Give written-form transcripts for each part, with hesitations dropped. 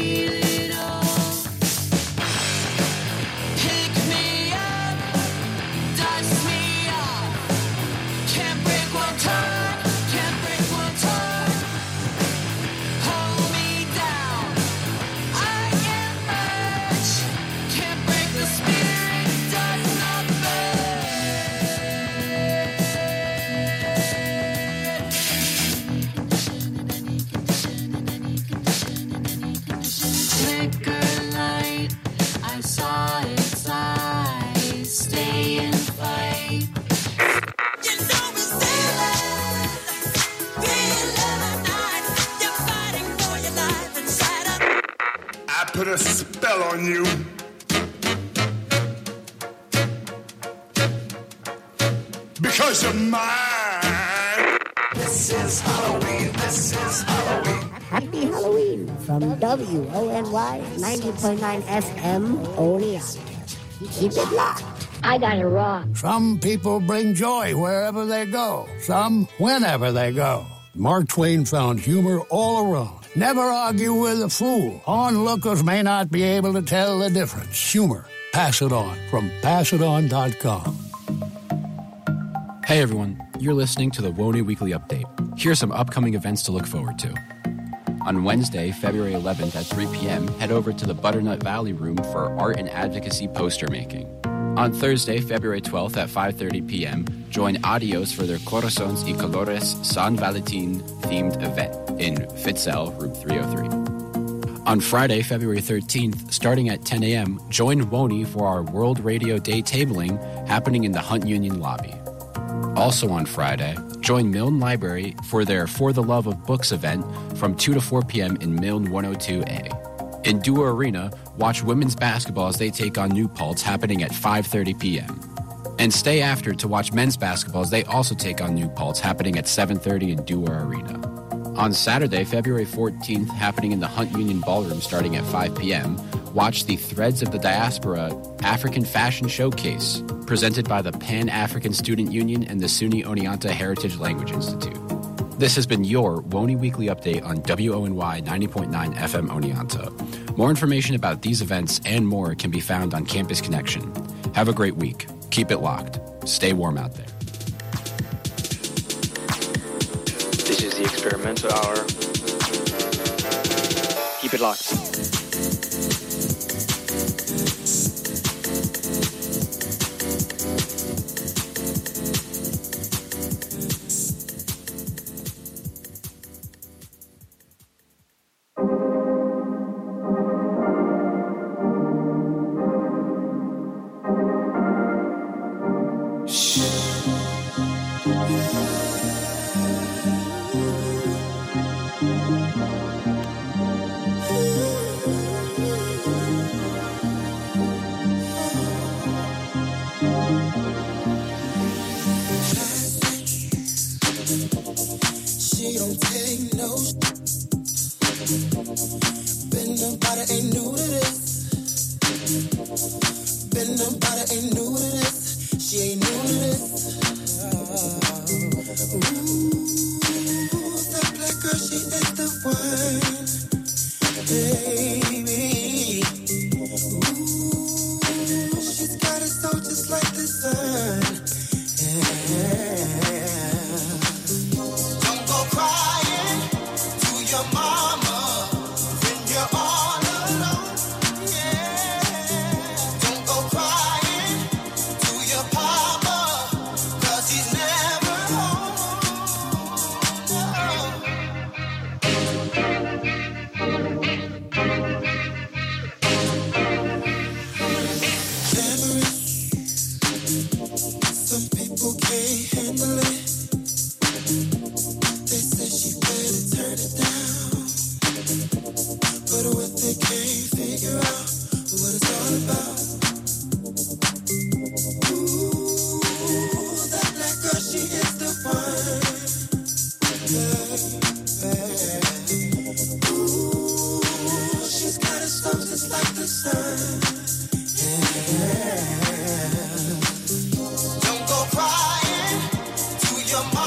feel it all. Pick me up, dust me off. Can't break what's hard, can't break what's hard. Hold me down, I emerge. Can't break the spirit, does not flicker light, I saw its eyes. Stay and fight. You know it's feel night. You're fighting for your life inside of. I put a spell on you. Because you're mine. This is Halloween. This is Halloween. Happy Halloween from WONY 90.9 FM Oneonta. Keep it locked. I got it wrong. Some people bring joy wherever they go. Some whenever they go. Mark Twain found humor all around. Never argue with a fool. Onlookers may not be able to tell the difference. Humor. Pass it on from passiton.com. Hey everyone, you're listening to the WONY Weekly Update. Here are some upcoming events to look forward to. On Wednesday, February 11th at 3 p.m., head over to the Butternut Valley Room for art and advocacy poster making. On Thursday, February 12th at 5:30 p.m., join Adios for their Corazones y Colores San Valentin themed event in Fitzel, room 303. On Friday, February 13th, starting at 10 a.m., join WONY for our World Radio Day tabling happening in the Hunt Union lobby. Also on Friday, join Milne Library for their For the Love of Books event from 2 to 4 p.m. in Milne 102A. In Dua Arena, watch women's basketball as they take on New Paltz happening at 5:30 p.m. And stay after to watch men's basketball as they also take on New Paltz happening at 7:30 in Dua Arena. On Saturday, February 14th, happening in the Hunt Union Ballroom starting at 5 p.m., watch the Threads of the Diaspora African Fashion Showcase, presented by the Pan-African Student Union and the SUNY Oneonta Heritage Language Institute. This has been your WONY Weekly Update on WONY 90.9 FM Oneonta. More information about these events and more can be found on Campus Connection. Have a great week. Keep it locked. Stay warm out there. This is the Experimental Hour. Keep it locked. Don't go crying to your mom.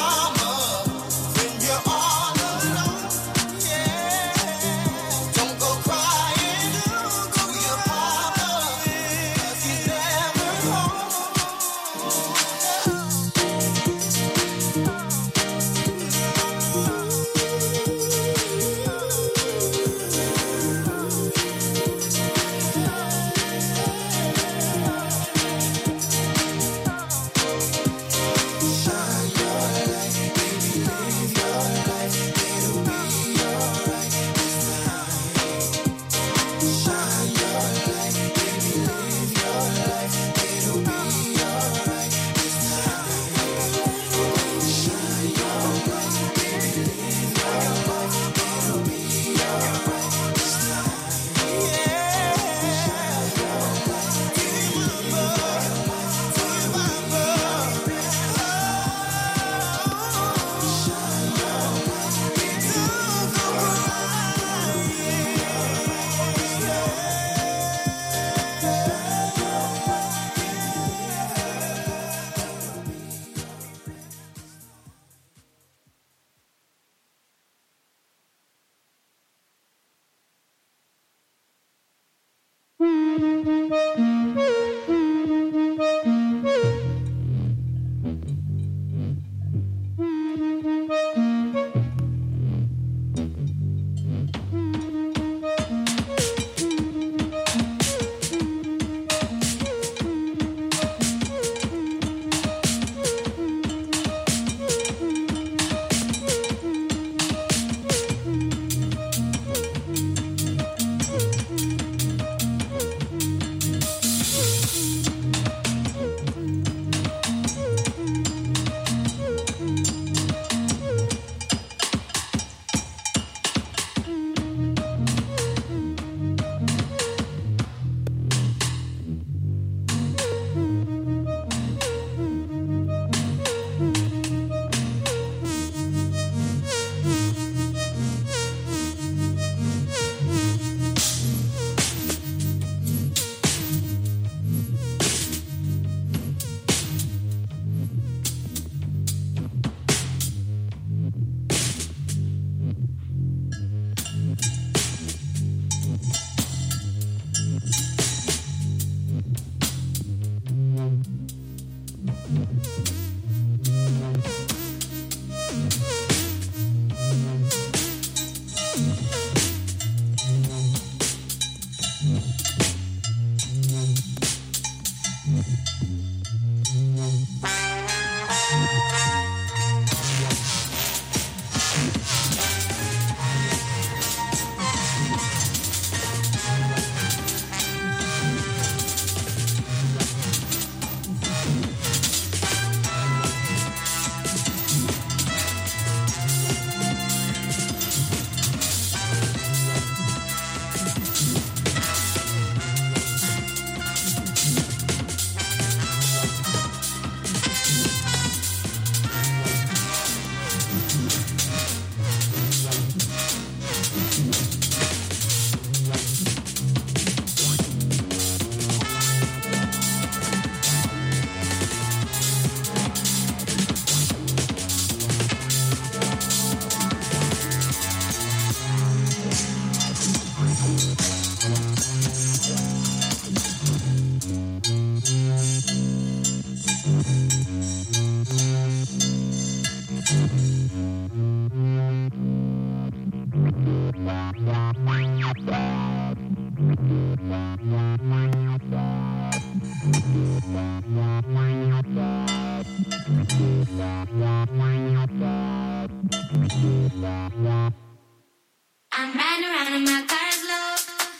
I'm riding around in my car slow.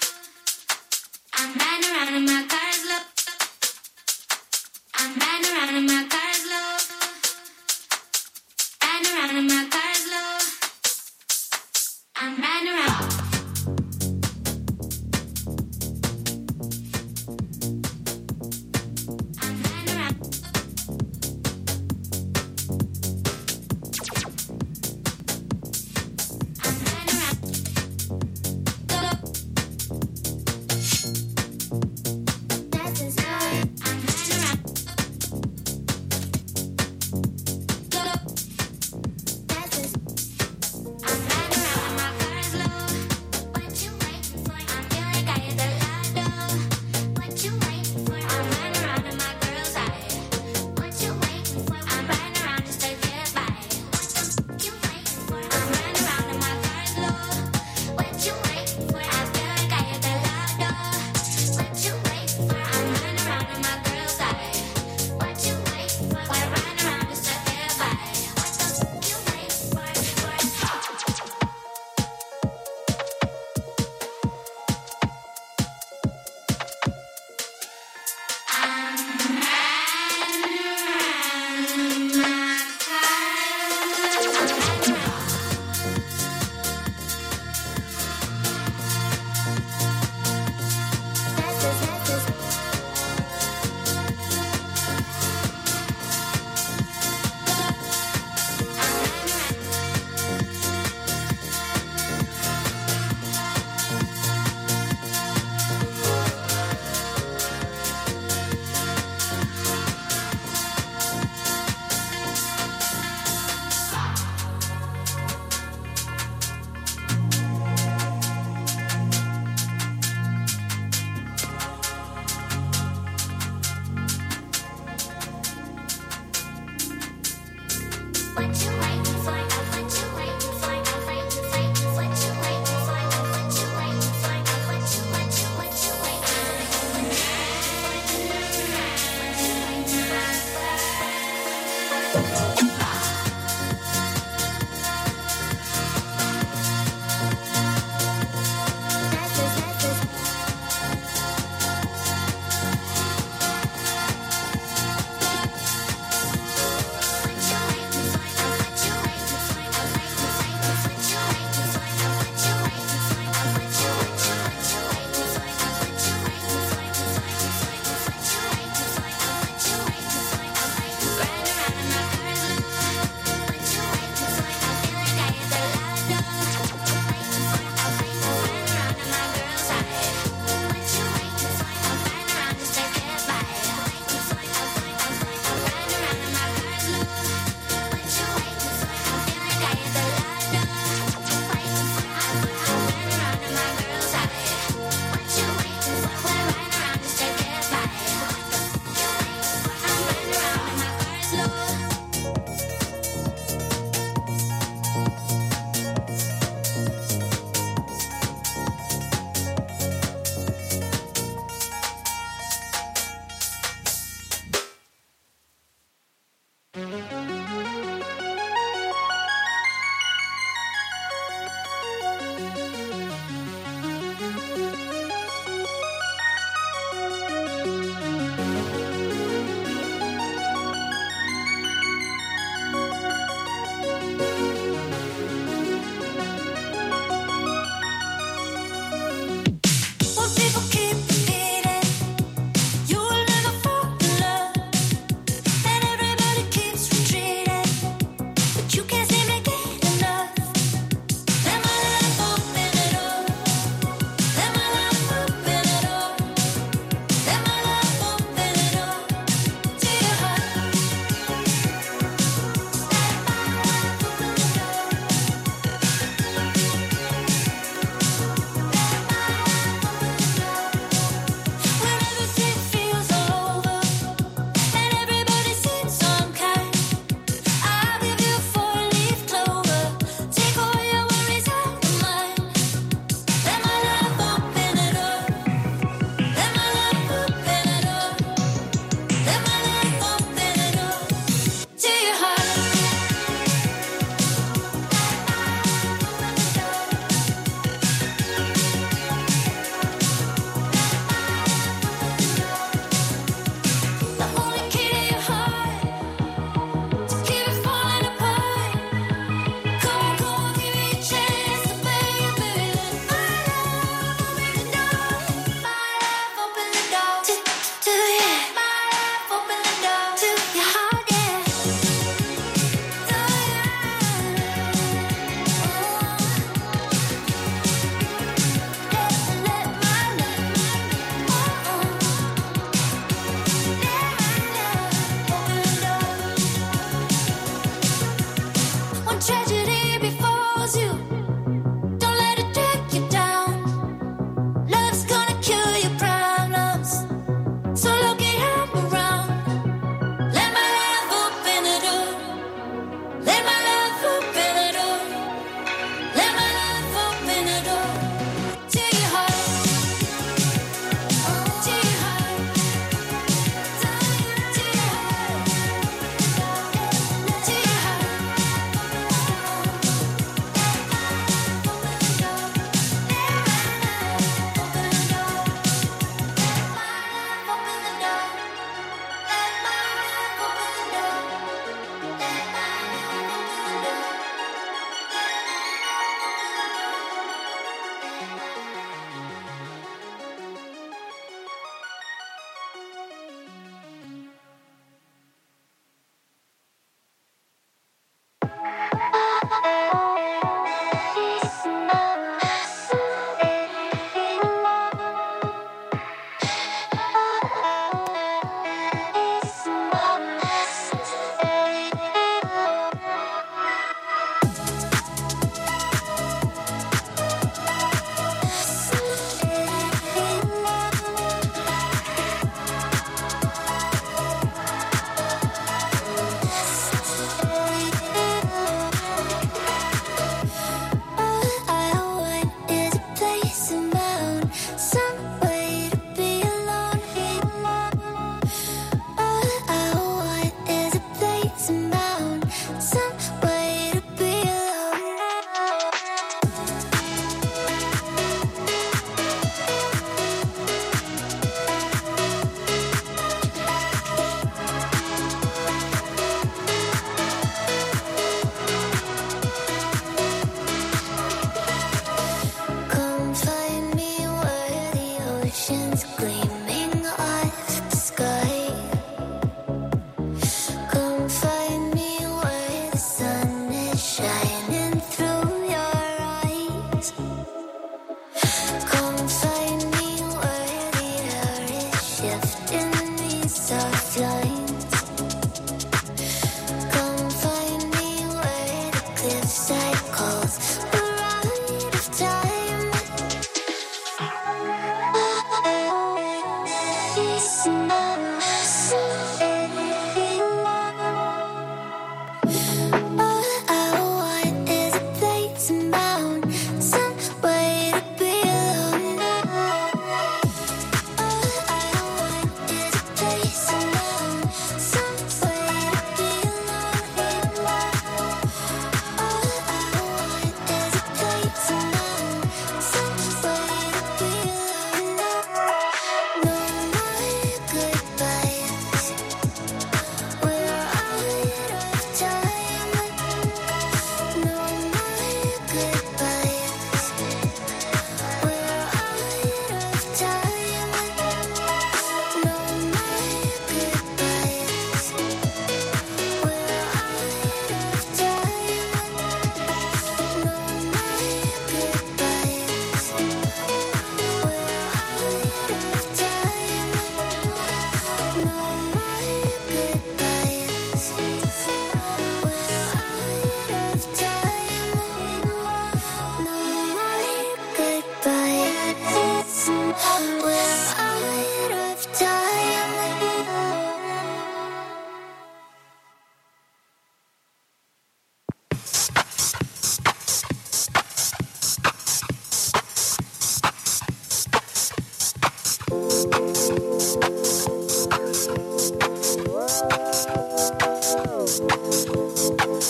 I'm riding around in my car slow. I'm riding around in my car slow. Riding around in my car slow. I'm riding around. I'm riding around. I'm riding around. That's the story. I'm riding around. That's the You'll never fall in love, and everybody keeps retreating.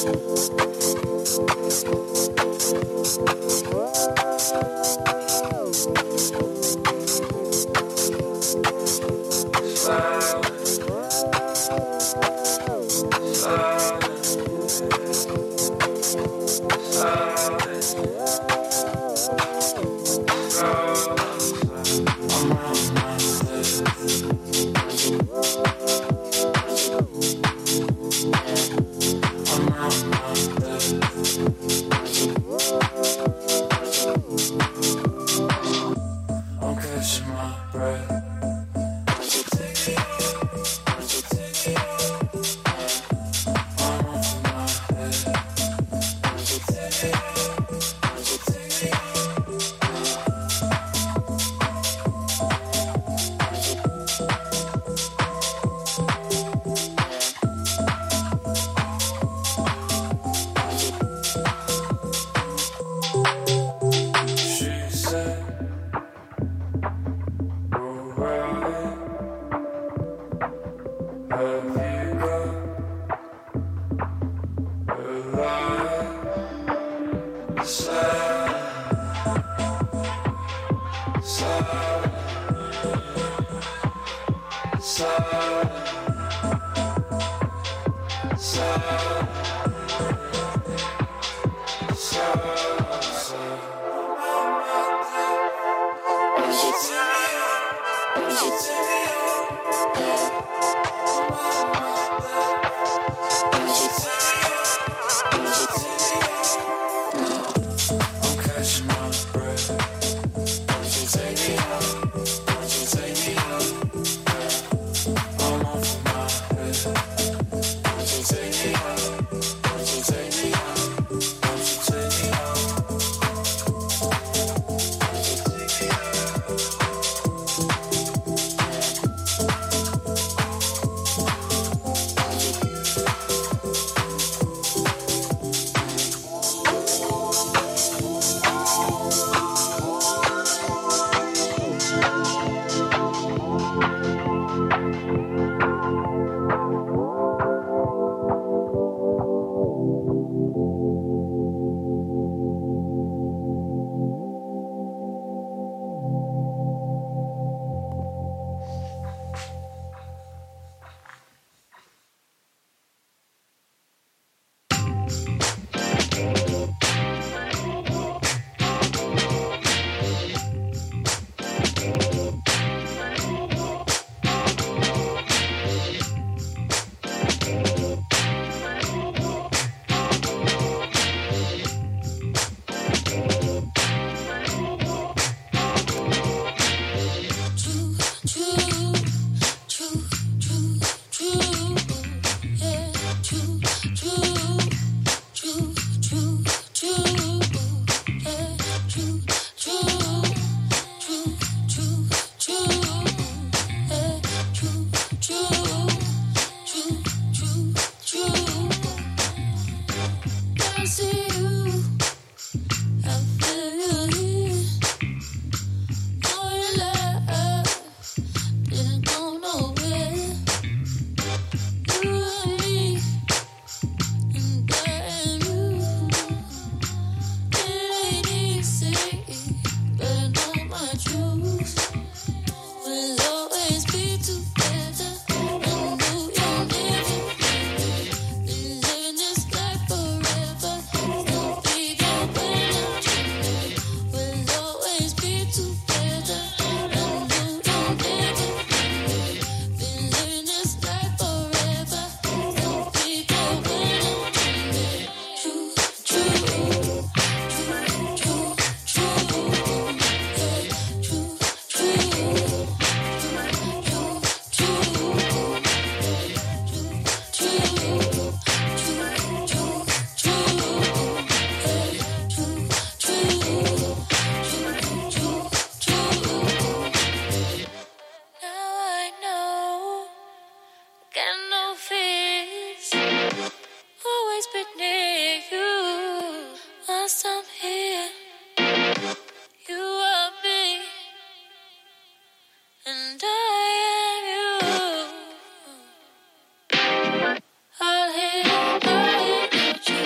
I'll hit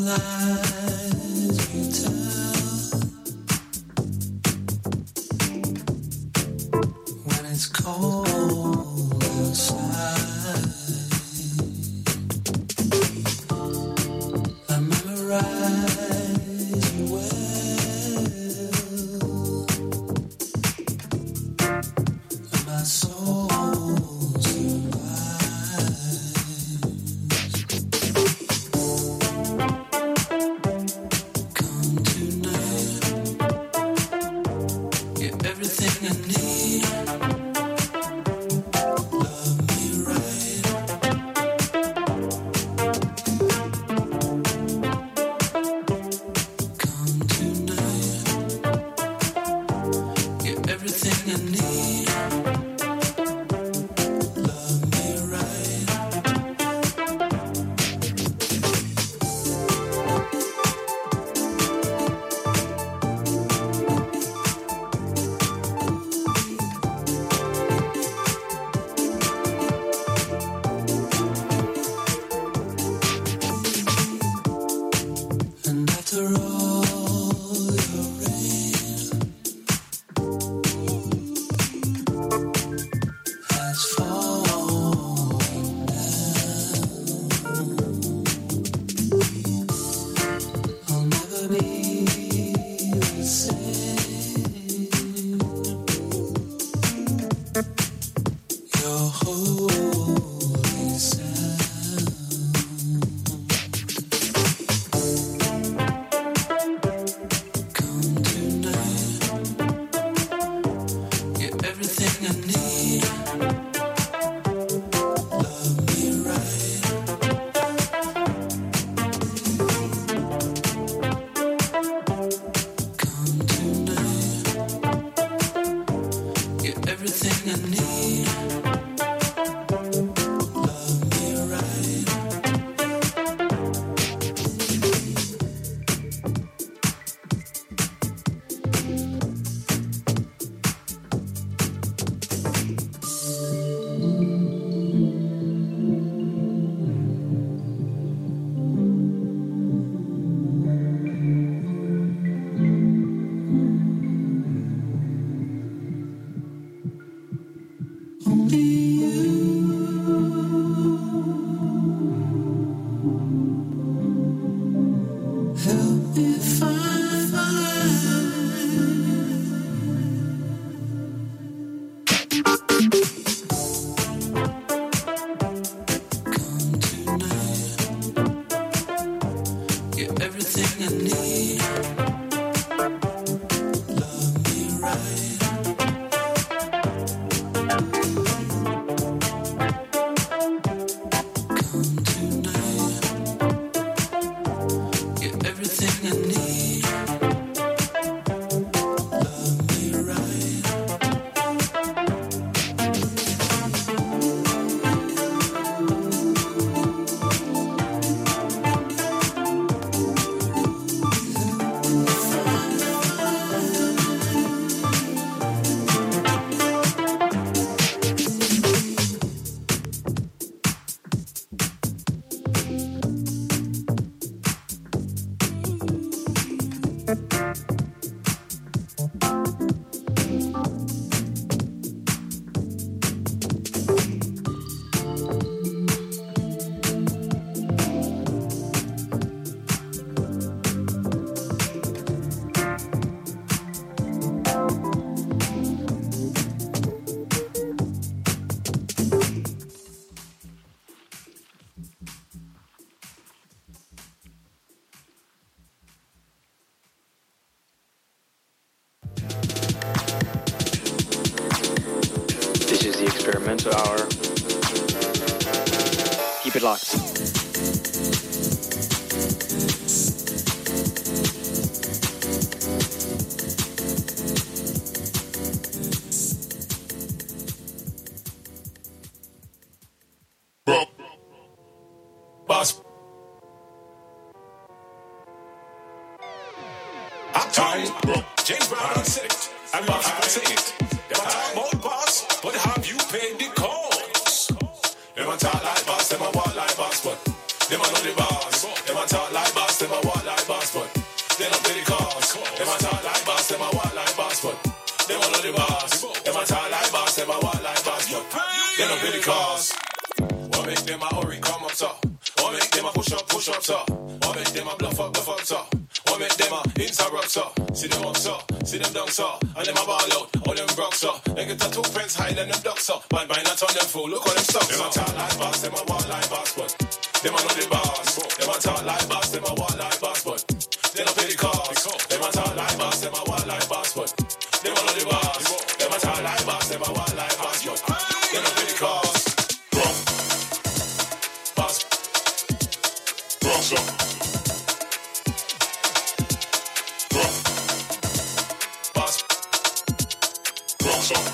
Experimental Hour. Keep it locked. Boss. I'm tired. James Brown said it. I'm not saying it. Them a talk about boss, but have you paid the cost? Them a talk like boss, them a walk like boss, but them a know the boss. Them a talk like boss, them a walk Them a talk like boss, them a walk like boss, but them a know the boss. Them a talk like boss, them a walk like boss, but they don't pay the cost. What make them a hurry come up top? What make them a push up top? What make them a bluff up top? What make them a interrupt top? See them up top, see them down top, and them a ball out, all them rocks up. They get a 2 pence higher than them ducks up, but by not on them fool, look how them stocks. Them a talk like boss, them a walk like boss, but them a know the boss. Them a talk like boss, them a walk like boss, but they don't pay the cost. Them a talk like boss, them a walk like boss, but them a know the boss. Them a talk like boss, them a walk like boss, but they don't pay the cost. Boss, boss up. Boss, boss up.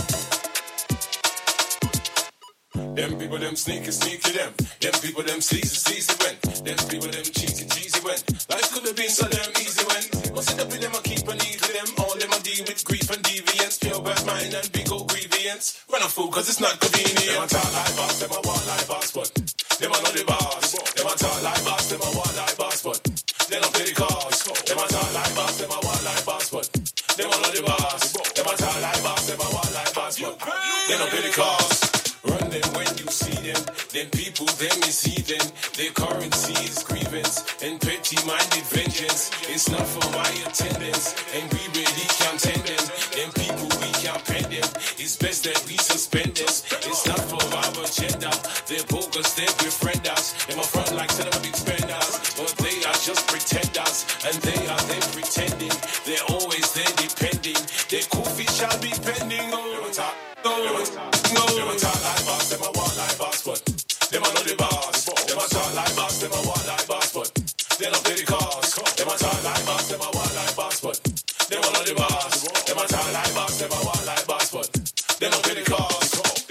Them people, them sneaky them. Them people, them sleazy when. Them people, them cheesy when. Life could have been so damn easy when. Must sit up with them, I keep on eating them. All them I deal with grief and deviance. Pure bad mind and big old grievance. Run a fool, cause it's not convenient. Them a talk like boss, them a walk like boss, but them a know the boss. Them a talk like boss, them a walk like boss, but they don't pay the cost. Them a talk like boss, them a walk like boss, but them a know the boss. Them a talk like boss, them a walk like boss, but they don't pay the cost. Run them when you see them. Them people, them is heathen. Their currency is grievance and petty-minded vengeance. It's not for my attendance, and we really can't tend them. Them people, we can't pen them. It's best that we suspend this. It's not for our agenda. They're bogus, they befriend us. In my front like tell them big spenders, but they are just pretenders, and they are them pretending. They're always there depending. Their coffee shall be pending. Oh, top. No, them a talk like boss, them a walk like boss, but them a know the boss. Them a talk like boss, them a walk like boss, but they don't pay the cost. Them a talk like boss, them a walk like boss, but them a know the boss. Them a talk like boss, them a walk like boss, but they don't pay the cost.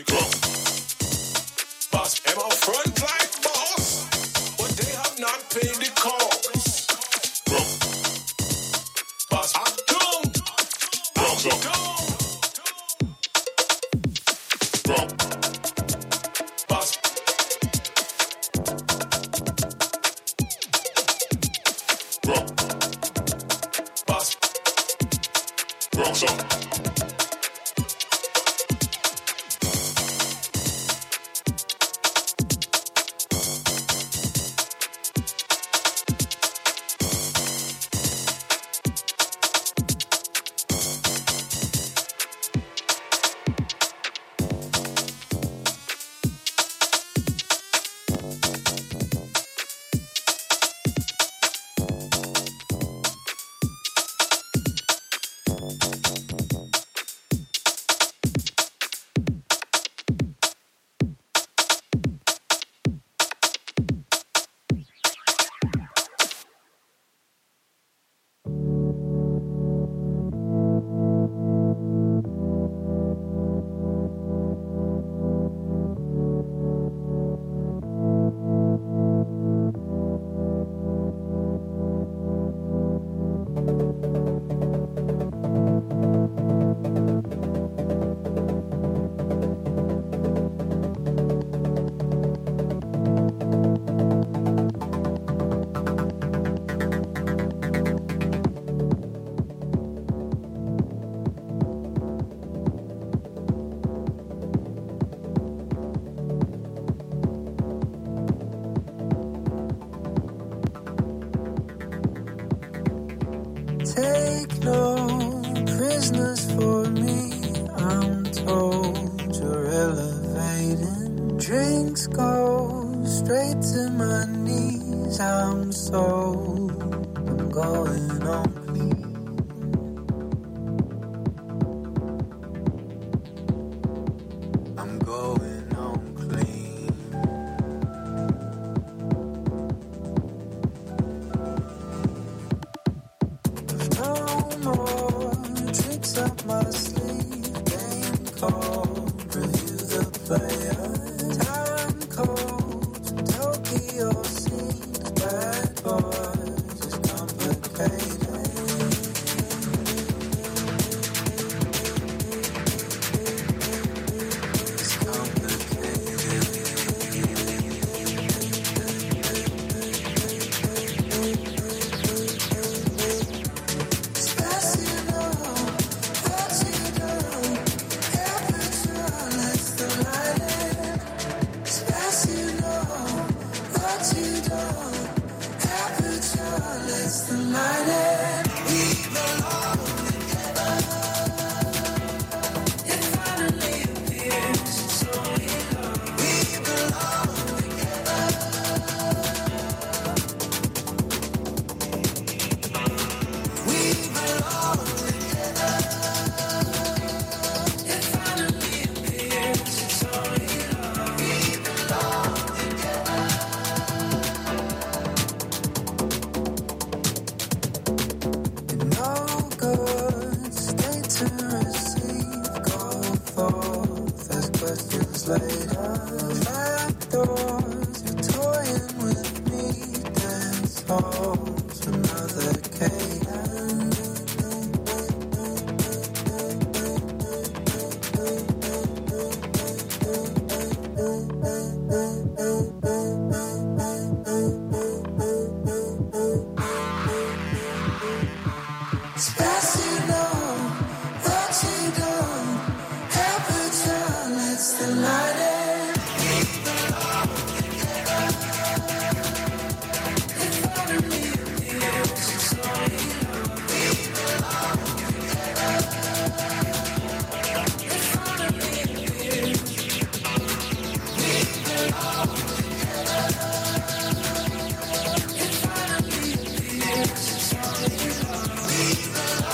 Boss, them a front like boss, but they have not paid the cost. Boss, I'm doomed. I'm doomed. Boss. Boss. Boss up. Take no prisoners for me. I'm told you're elevating. Drinks go straight to my knees. I'm going on clean. I'm going on clean. No more tricks up my sleeve. Game called Review the Player. Time code to Tokyo scene. Bad boys is complicated. It's complicated. lets the light in. We belong together. It finally appears, it's only love. We belong together. We belong together. It finally appears, it's only love. We belong together. No good, stay to receive, go forth as questions later. Trapdoors, you're toying with me, dance halls, another Despacito, what you done? Help her turn, let's the light in. We belong together. It finally appears, it's only love. We belong together. It finally appears. We belong together. It finally appears, it's only love. We belong.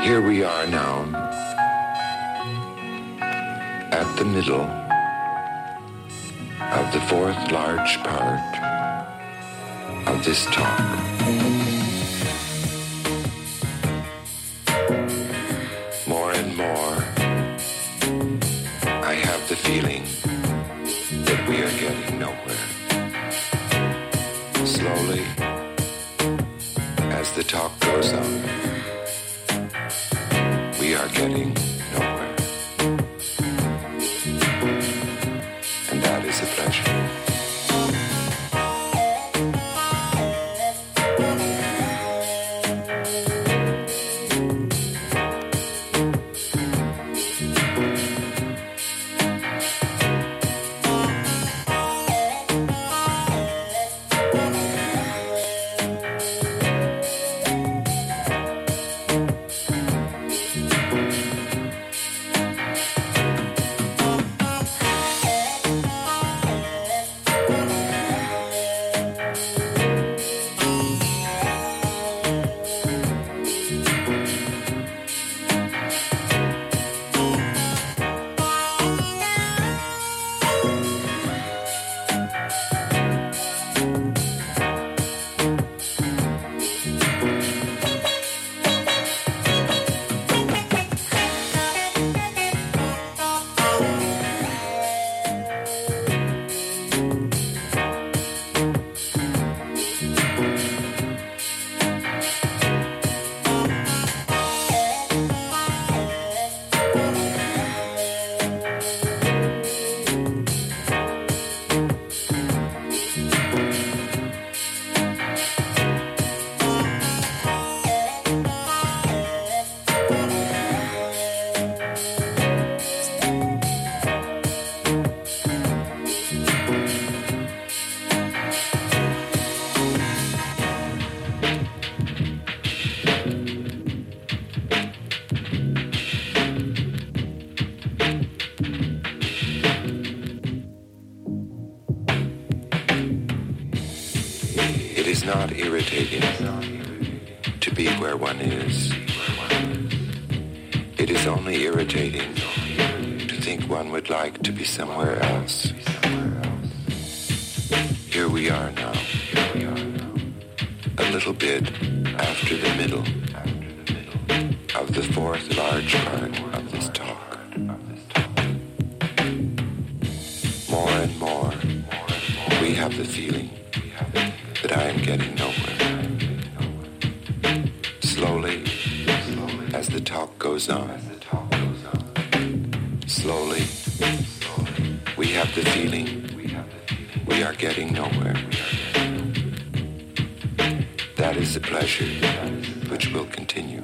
Here we are now, at the middle of the fourth large part of this talk. More and more, I have the feeling that we are getting nowhere. Slowly, as the talk goes on, we are getting nowhere. And that is a pleasure. It is not irritating to be where one is. It is only irritating to think one would like to be somewhere else. Here we are now, a little bit after the middle of the fourth large part of this talk. More and more, we have the feeling that I am getting nowhere. Slowly, as the talk goes on, slowly, we have the feeling we are getting nowhere. That is a pleasure which will continue.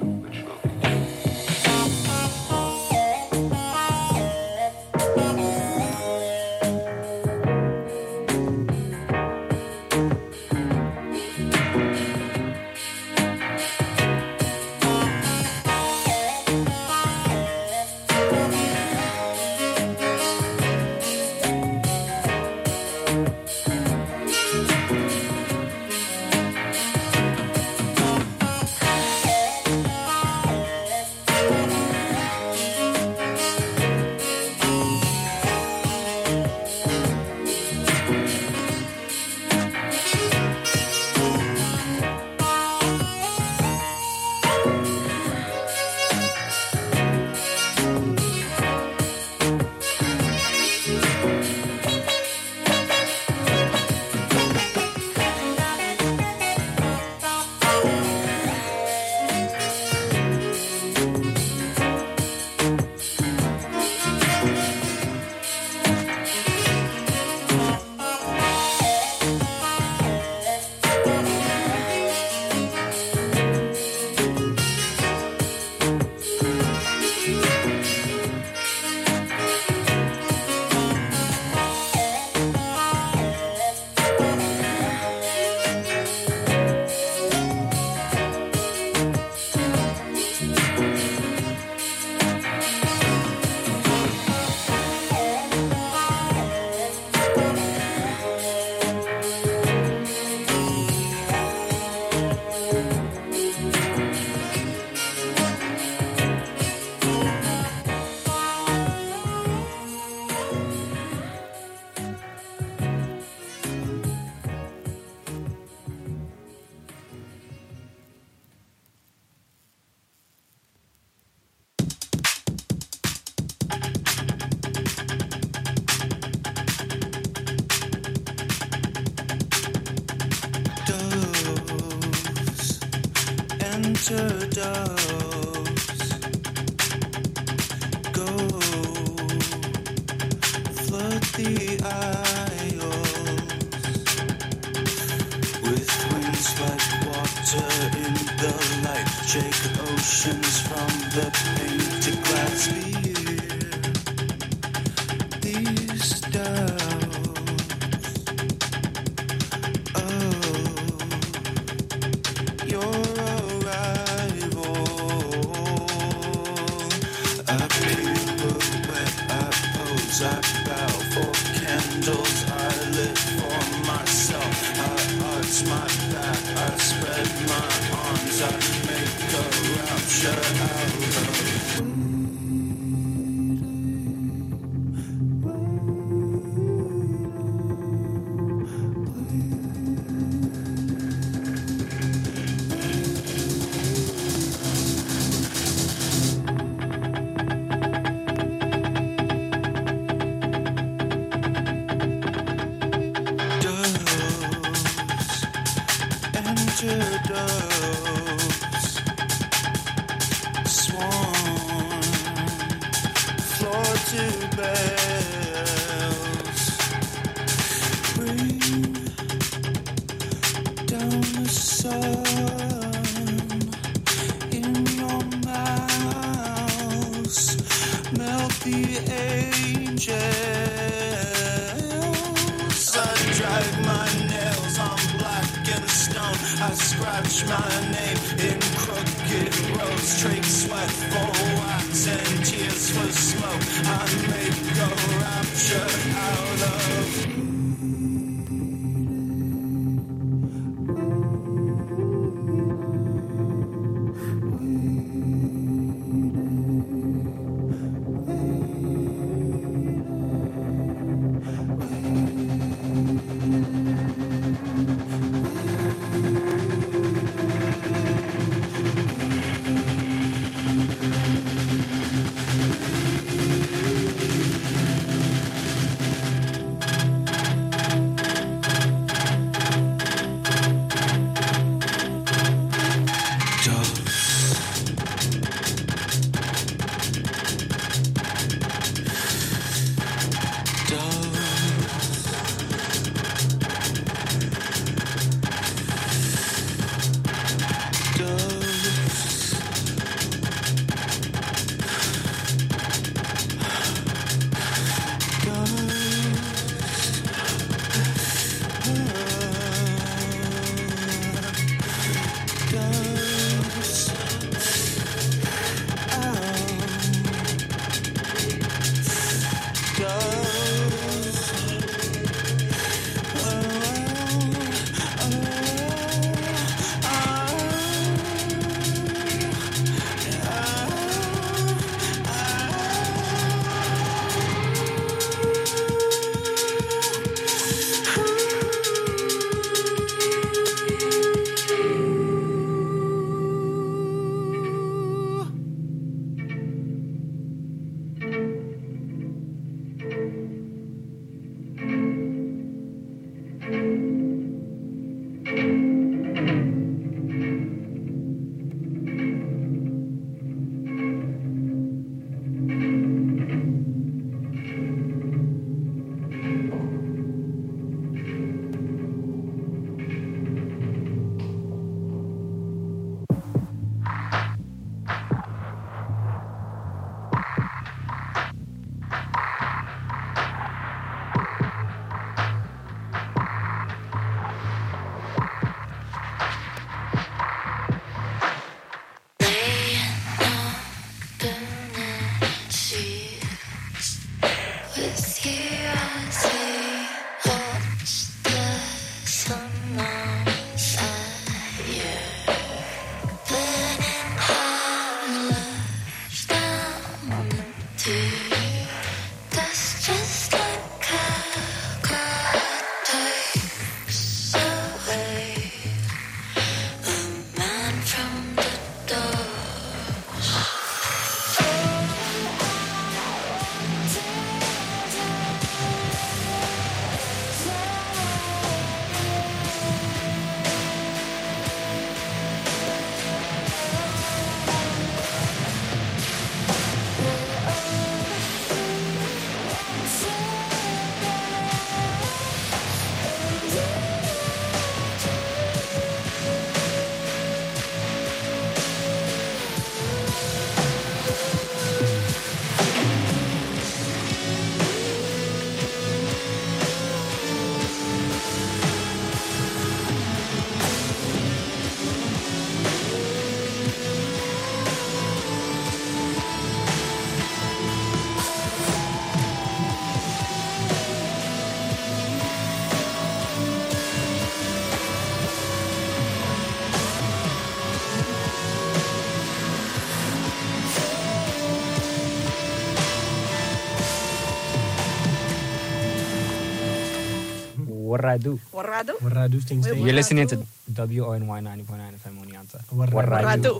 Warradu. Warradu? Warradu things. You're listening to WONY 90.9 FM Oneonta. Warradu.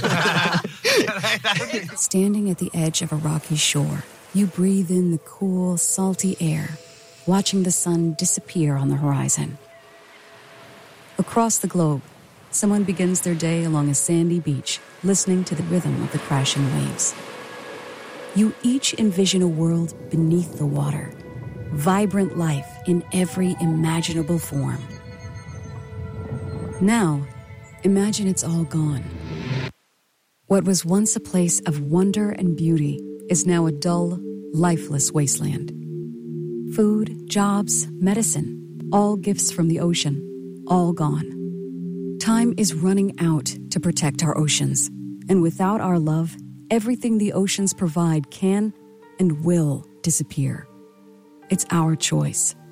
Standing at the edge of a rocky shore, you breathe in the cool, salty air, watching the sun disappear on the horizon. Across the globe, someone begins their day along a sandy beach, listening to the rhythm of the crashing waves. You each envision a world beneath the water, vibrant life in every imaginable form. Now, imagine it's all gone. What was once a place of wonder and beauty is now a dull, lifeless wasteland. Food, jobs, medicine, all gifts from the ocean, all gone. Time is running out to protect our oceans, and without our love, everything the oceans provide can and will disappear. It's our choice.